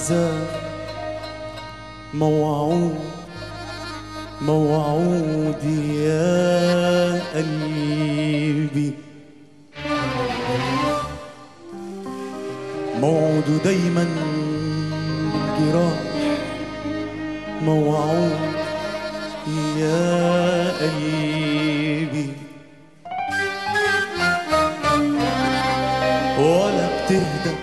العذاب موعود موعود يا قلبي، موعود دايما بالجراح، موعود يا قلبي، ولا بتهدى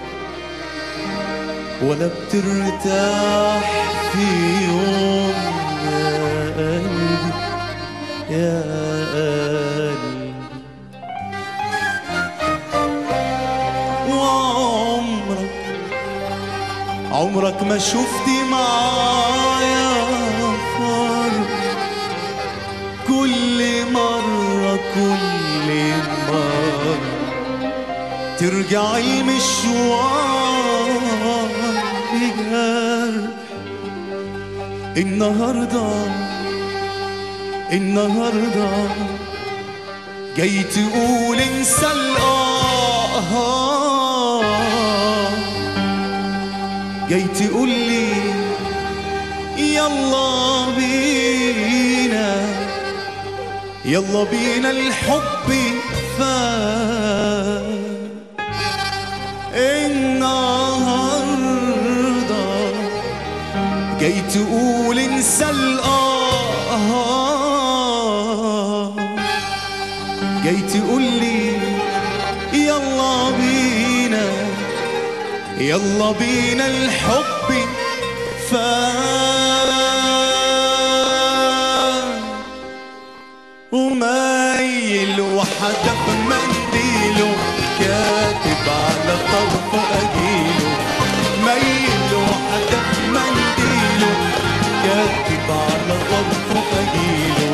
ولا بترتاح في يوم يا قلبي يا قلبي، عمرك ما شفتي معايا فرق، كل مرة ترجعي المشوار بجرح. النهاردة جاي تقول انسى جاي تقول لي يلا بينا الحب فات. النهارده جاي تقول انسى جاي تقول لي يلا بينا الحب فات. ومايل وحدف منديله كاتب على طرفه أجيله، مايل وحدف منديله كاتب على طرفه أجيله.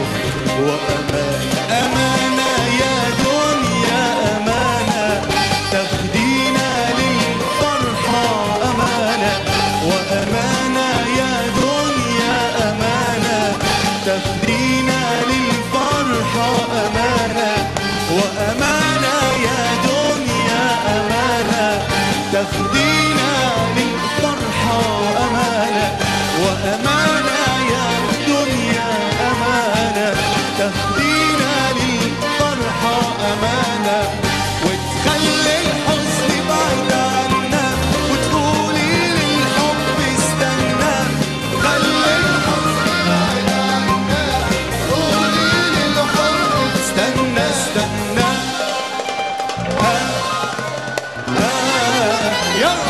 وأمانة يا دنيا أمانة تاخدينا للفرحة أمانة، وأمانة يا دنيا أمانة تاخدينا للفرحة أمانة، وأمانة يا دنيا أمانة تاخدينا للفرحة أمانة، وأمانة يا دنيا أمانة تاخدينا للفرحة أمانة. وتخلي الحزن بعيد عنا وتقولي للحب استنى، خلي الحزن بعيد عنا وتقولي للحب استنى. يلا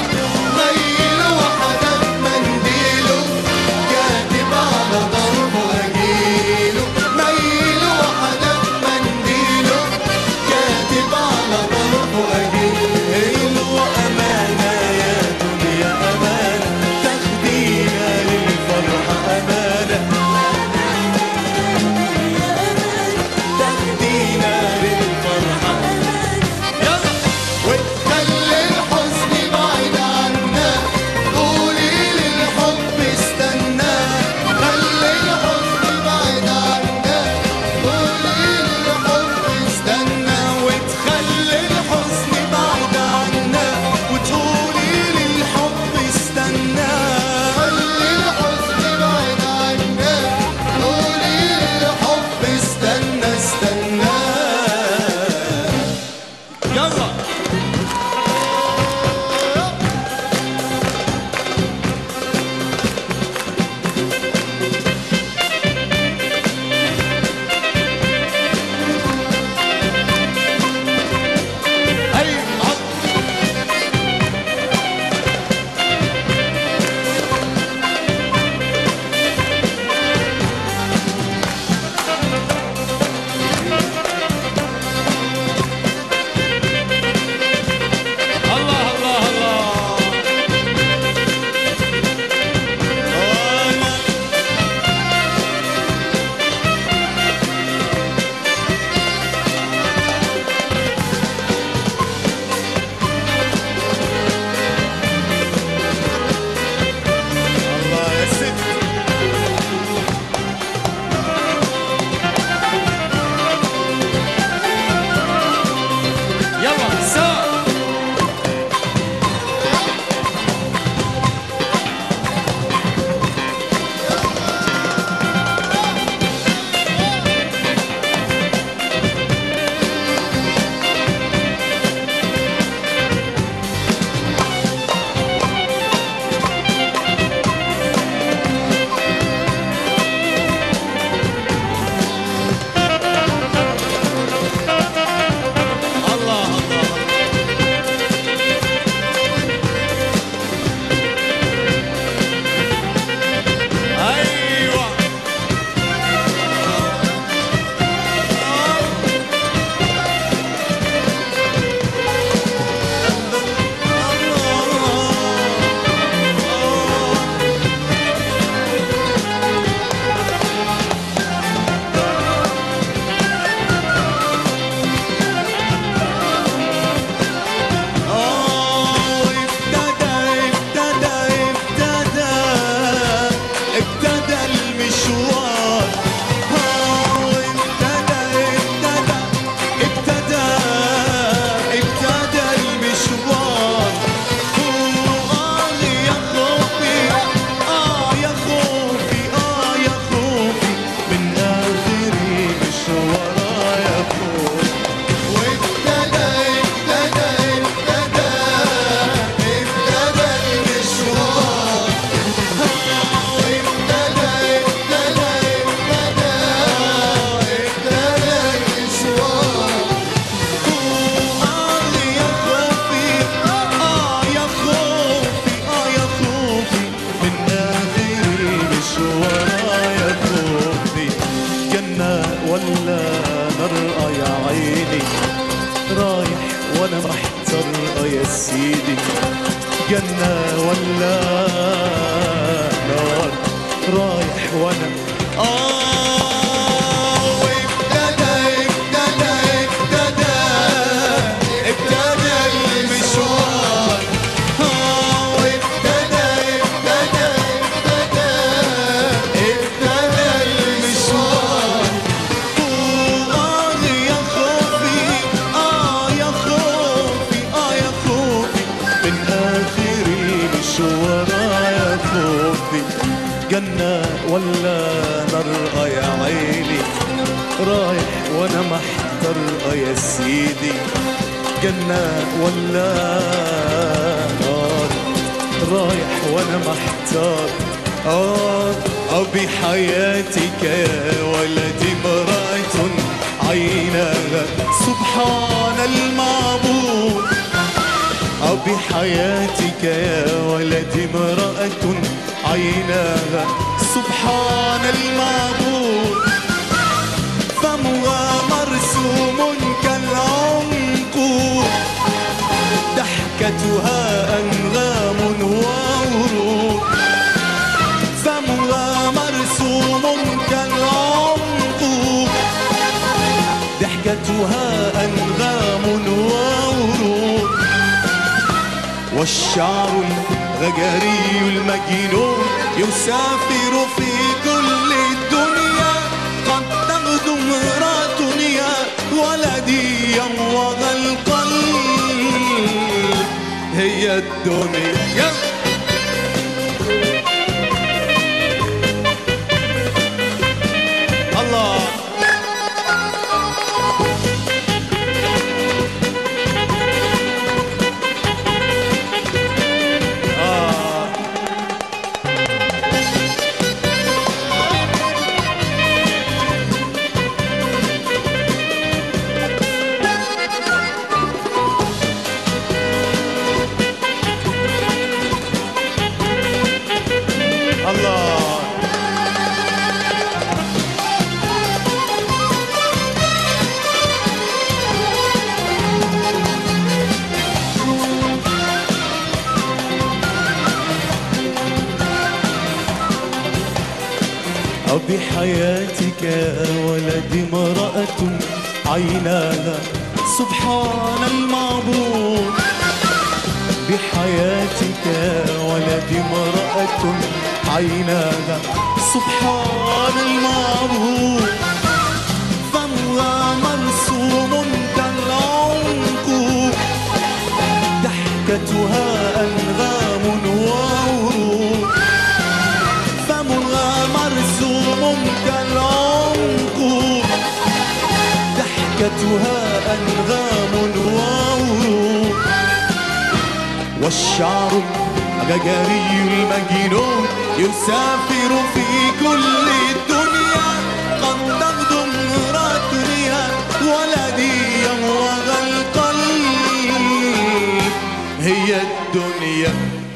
جنة ولا نار يا عيني، رايح وانا محتار يا سيدي، جنة ولا نار، رايح وانا جنة ولا نار يا عيني، رايح وانا محتار يا سيدي، جنة ولا نار، رايح وانا محتار. بحياتك يا ولدي امرأة عيناها سبحان المعبود، بحياتك يا ولدي امرأة عيناها سبحان المعبود، فمها مرسوم كالعنقود، ضحكتها أنغام وورود، فمها مرسوم كالعنقود، ضحكتها أنغام وورود، والشعر الغجري المجنون يسافر في كل الدنيا، قد تغدو امرأة يا ولدي يموض القلب، هي الدنيا. الله بحياتك يا ولدي امرأة عيناها سبحان المعبود، بحياتك يا ولدي امرأة عيناها سبحان المعبود، فمها مرسوم كالعنقود، ضحكتها أنغام وورود، فمها مرسوم كالعنقود، ضحكتها أنغام وورود، والشعر الغجري المجنون يسافر في كل الدنيا، قد تغدو امرأة يا ولدي يموض القلب، هي الدنيا.